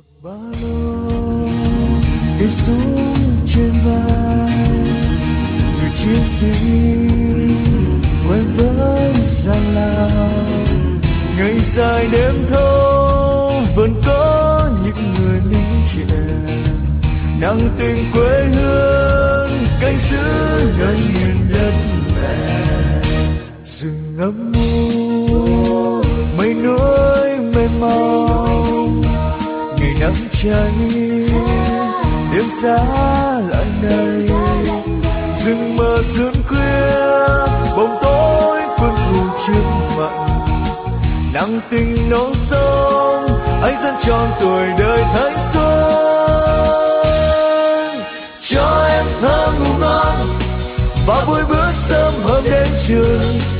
ba lô để xuống trên vai, người chiến sĩ quen với gian lao. Ngày dài đêm thâu vẫn có những người lính trẻ nặng tình quê hương canh giữ nơi miền đất mẹ. Rừng âm u mây núi mây màu, ngày nắng cháy đêm giá lại này. Rừng mờ sương khuya bóng tối quân thù trước mặt, nặng tình nấu sống anh dân tròn tuổi đời thanh xuân. Cho em thơ ngủ ngon và vui bước sớm hôm đến trường,